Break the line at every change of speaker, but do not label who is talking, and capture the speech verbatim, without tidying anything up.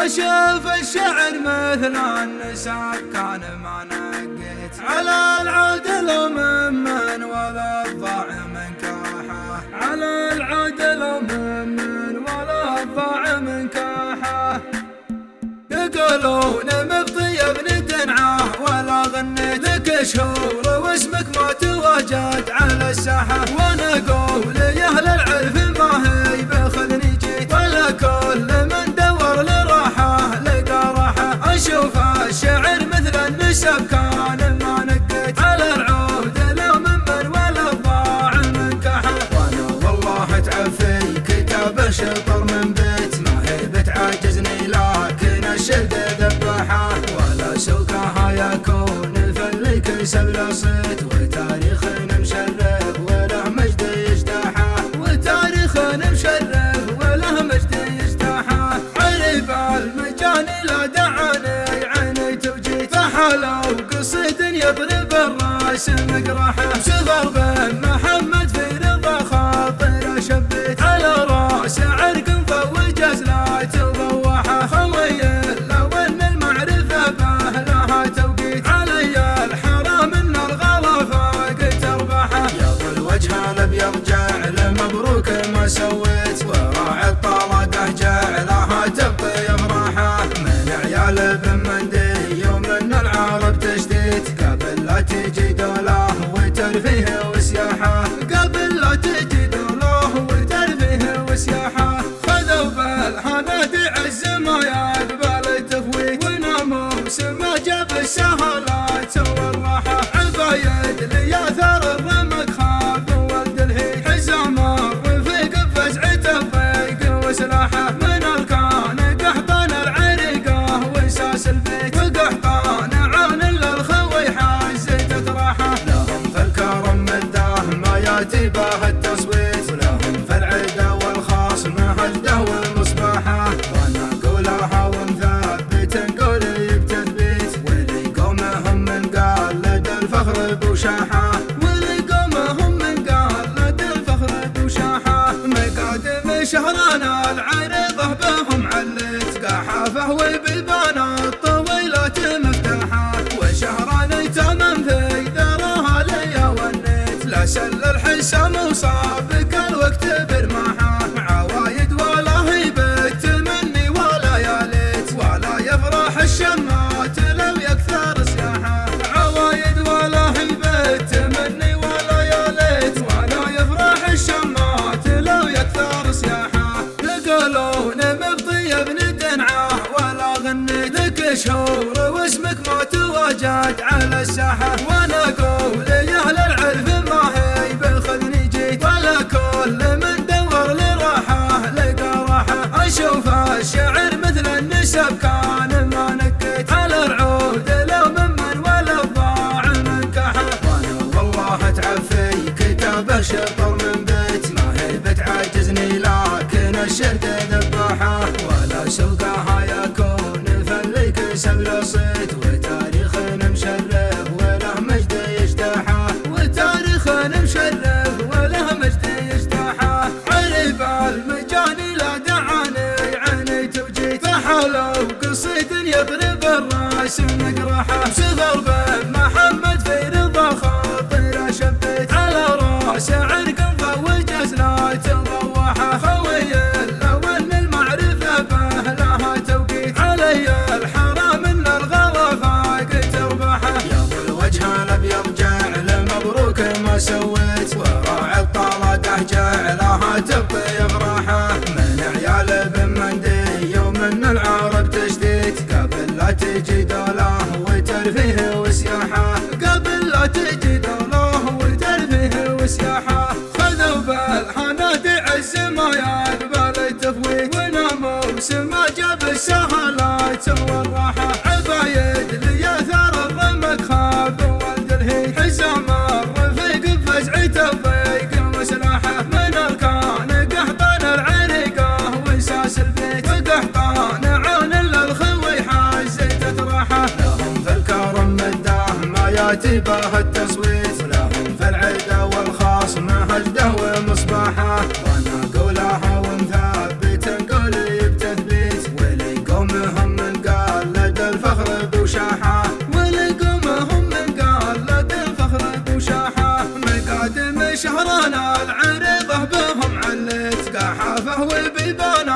أشوف الشعر مثل النساء كان ما نقيت على العدل ممن ولا الضاع من كاحه، على العدل ممن ولا الضاع من كاحه. يقولون مبطي بن دنعه ولا غنيت لك شهور واسمك ما تواجد على الساحه، وانا اقول يا اهل العرف ما هي بخذني جيت، ولا كل من دور لراحه لقى راحه. اشوف الشعر مثل النسب كان ما نقيت على العود لو ممن ولا الضاع من كحه، وانا والله تعفي كتاب شطر من بيت ما هي بتعجزني لكن الشد ذبحه، ولا سوقها يكون فلي كسب له صيت وتاريخنا مشرف وله مجد يجتاحه، وتاريخنا مشرف وله مجد يجتاحه. عرب المجاني لا دعاني عينيت وجيت فحلو قصيد يضرب الراس مقرحه، صغر بن محمد في رضا خاطر شبيت على راس عرق مفوج ازلات وضوحه، خوي الاول من المعرفه به لها توقيت علي الحرام ان الغلا فاق تربحه. يظل وجه الابيض جعل مبروك ما سويت وراعي الطلاقه جعلها تبقي افراحه، من عيال بن مندي ومن العرب تشتيت قبل لا تجي دوله وترفيه وسياحه، قبل لا تجي دوله وترفيه وسياحه. خذوا بالحنادي عز ما يقبل التفويت وناموس ما جاب السهلات والراحه، عبايد لياثر الرمق خاب ولد الهيد حزام الرفيق بفزعته فيق وسلاحه، من الكان قحطان العريقه وساس البيت وقحطان عان للخوي حزيت راحه. لهم في الكرم مده ما ياتي به التصويت ولهم في العدا والخاص ما هجده والمصباحه، وانا اقولها ومثبت نقولي بتثبيت ولقومهم من قال لدى الفخر بوشاحه، ولقومهم من قال لدى الفخر بوشاحه. مقادم شهرنا العريضه بهم علت قحافه وبيبان الطويلات مفتاحه، وشهران يتمم في ذراها ليا ونيت لا سل الحسام وصابك الوقت برماحه، عوايد ولا هيبه تمني ولا يا ليت ولا يفرح الشمات لو يكثر سياحه، عوايد ولا هيبه تمني ولا يا ليت ولا يفرح الشمات لو يكثر سياحه. يقولون مبطي بن دنعه ولا غنيت لك شهور واسمك ما تواجد على الساحه، وانا اقول يا اهل العرف ما هي بخذني جيت ولا كل من دور لراحه لقى راحه. اشوف الشعر مثل النسب كان ما نقيت على العود لو ممن ولا الضاع من كحه، وانا والله تعفي كتاب شطر من بيت ما هي بتعجزني لكن الشرد ذبحه، ولا سوقها يكون فلي كسب له صيت وتاريخنا مشرف وله مجد يجتاحه، وتاريخنا مشرف وله مجد يجتاحه. عرب المجاني لا دعاني عينيت وجيت فحلو قصيد يضرب الراس مقرحه، صغر بن محمد في رضا خاطر شبيت على راس عرق مفوج ازلات وضوحه، خوي الاول من المعرفه به لها توقيت علي الحرام ان الغلا فاق تربحه. يظل وجه الابيض جعل مبروك ما سويت وراعي الطلاقه جعلها تبقي افراحه، من عيال بن مندي ومن العرب تشتيت قبل لا تجي دوله وترفيه وسياحه، قبل لا تجي دوله وترفيه وسياحه. خذوا بالحنادي عز ما يقبل التفويت وناموس ما جاب السهلات والراحه، عبايد لياثر الرمق خاب ولد الهيد حزام الرفيق بفزعته فيق وسلاحه، من الكان قحطان العريقه وساس البيت وقحطان عان للخوي حزيت راحه. لهم في الكرم مده ما ياتي به التصويت ولهم في العدا والخاص ما هجده ومصباحه، وانا اقولها ومثبت نقولي بتثبيت ولقوم والبيبان